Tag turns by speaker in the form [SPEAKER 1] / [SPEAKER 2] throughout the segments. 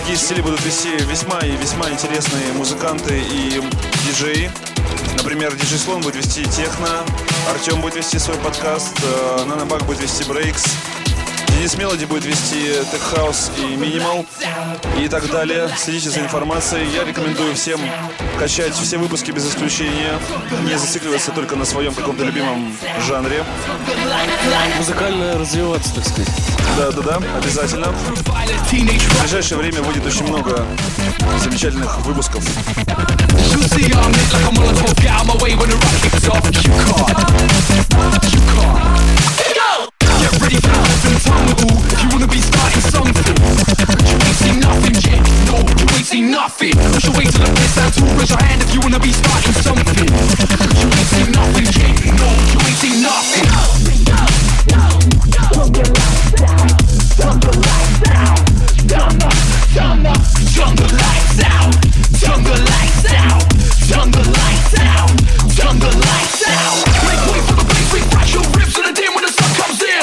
[SPEAKER 1] Такие стили будут вести весьма и весьма интересные музыканты и диджеи. Например, диджей Слон будет вести техно, Артем будет вести свой подкаст, Нанобак будет вести брейкс, Денис Мелоди будет вести Tech House и Minimal и так далее. Следите за информацией. Я рекомендую всем качать все выпуски без исключения, не зацикливаться только на своем каком-то любимом жанре.
[SPEAKER 2] Музыкально развиваться, так сказать.
[SPEAKER 1] Да, обязательно. В ближайшее время выйдет очень много замечательных выпусков.
[SPEAKER 3] Ready for nothing, tumble. If you wanna be starting something, you ain't seen nothing yet. No, you ain't seen nothing. Push your way to the piss out to raise your hand if you wanna be starting something. You ain't seen nothing yet. No, you ain't seen nothing. Turn the lights out. Turn the lights out. Turn the lights out. Turn the lights out. Turn the lights out. Turn the lights out. Make way for the bass, we crash your ribs to the dim when the sun comes in.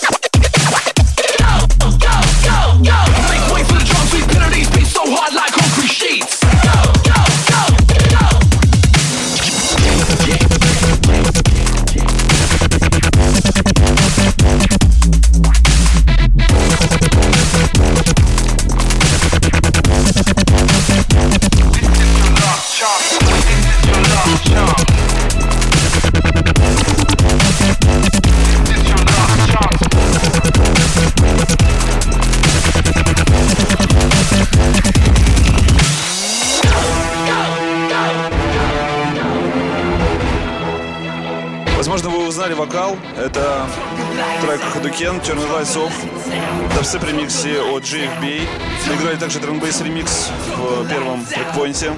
[SPEAKER 3] Make way for the drums, we pin these beats so hard like concrete sheets.
[SPEAKER 1] Возможно, вы узнали вокал. Это трек Hadouken, Turn the Lights Off, дабстеп ремиксе от JFBA. Мы играли также драм-бейс ремикс в первом трекпоинте.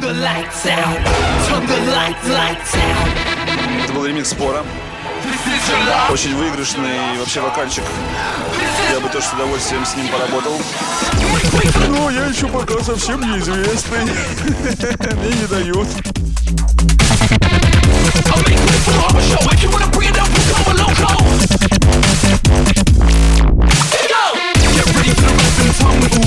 [SPEAKER 1] Это был ремикс Спора. Очень выигрышный вообще вокальчик. Я бы тоже с удовольствием с ним поработал. Но я еще пока совсем неизвестный. Мне не дают.
[SPEAKER 3] I'll make way for the horror show. If you wanna bring it up, we'll go loco. Go! Get ready for the rap and tongue.